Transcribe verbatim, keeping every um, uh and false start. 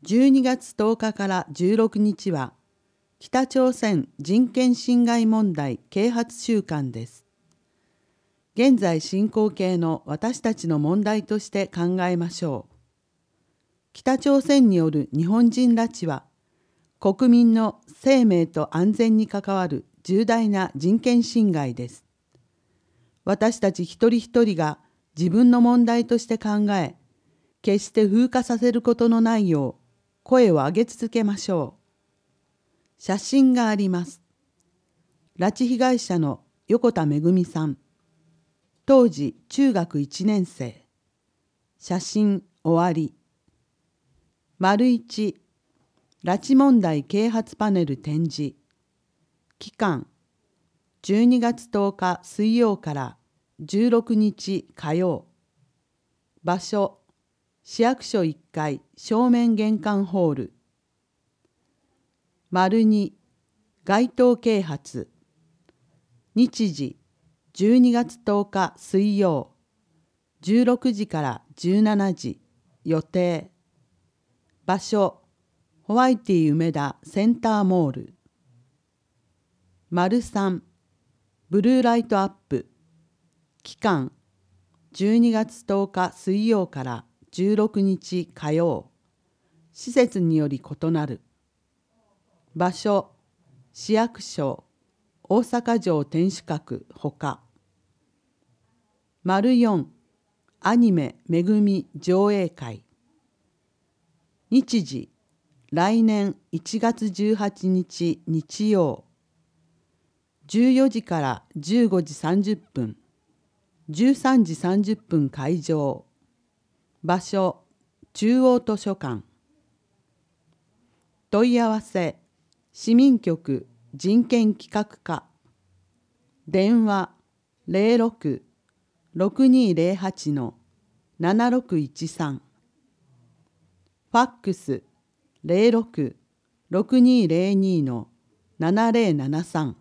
じゅうにがつとおかからじゅうろくにちは北朝鮮人権侵害問題啓発週間です。現在進行形の私たちの問題として考えましょう。北朝鮮による日本人拉致は国民の生命と安全に関わる重大な人権侵害です。私たち一人一人が自分の問題として考え、決して風化させることのないよう声を上げ続けましょう。写真があります。拉致被害者の横田めぐみさん。当時中学いちねんせい。写真終わり。丸一、拉致問題啓発パネル展示。期間、じゅうにがつとおか水曜からじゅうろくにち火曜。場所、市役所いっかい正面玄関ホール。丸に、街頭啓発。日時、じゅうにがつとおか水曜、じゅうろくじからじゅうしちじ、予定。場所、ホワイティ梅田センターモール。丸さん、ブルーライトアップ。期間、じゅうにがつとおか水曜からじゅうろくにち火曜。施設により異なる。場所、市役所、大阪城天守閣ほか。丸よん、アニメめぐみ上映会。日時、来年いちがつじゅうはちにち日曜。じゅうよじからじゅうごじさんじゅっぷん。じゅうさんじさんじゅっぷん会場。場所、中央図書館。問い合わせ、市民局人権企画課。電話、ゼロろく ろくにーゼロはち ななろくいちさん。ファックス、ゼロろく ろくにーゼロに ななゼロななさん。